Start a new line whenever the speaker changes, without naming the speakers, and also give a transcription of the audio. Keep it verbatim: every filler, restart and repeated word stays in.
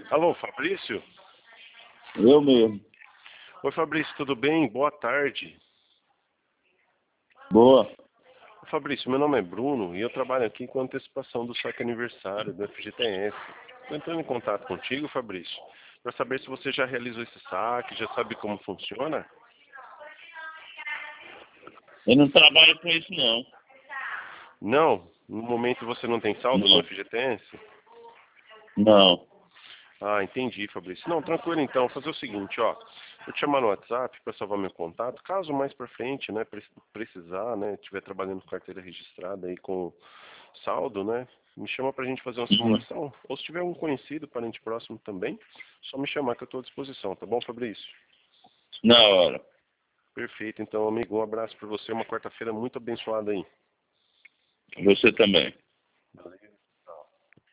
Alô, Fabrício?
Eu mesmo.
Oi, Fabrício, tudo bem? Boa tarde.
Boa.
Fabrício, meu nome é Bruno e eu trabalho aqui com antecipação do saque aniversário do F G T S. Estou entrando em contato contigo, Fabrício, para saber se você já realizou esse saque, já sabe como funciona?
Eu não trabalho com isso, não.
Não? No momento você não tem saldo no
Não.
F G T S?
Não.
Ah, entendi, Fabrício. Não, tranquilo então. Vou fazer o seguinte, ó. Vou te chamar no WhatsApp para salvar meu contato. Caso mais para frente, né, pre- precisar, né, estiver trabalhando com carteira registrada aí com saldo, né, me chama para a gente fazer uma
Uhum.
simulação. Ou se tiver um conhecido, parente próximo também, só me chamar que eu estou à disposição, tá bom, Fabrício?
Na hora.
Perfeito, então, amigo. Um abraço para você. Uma quarta-feira muito abençoada aí.
Você também.
Valeu.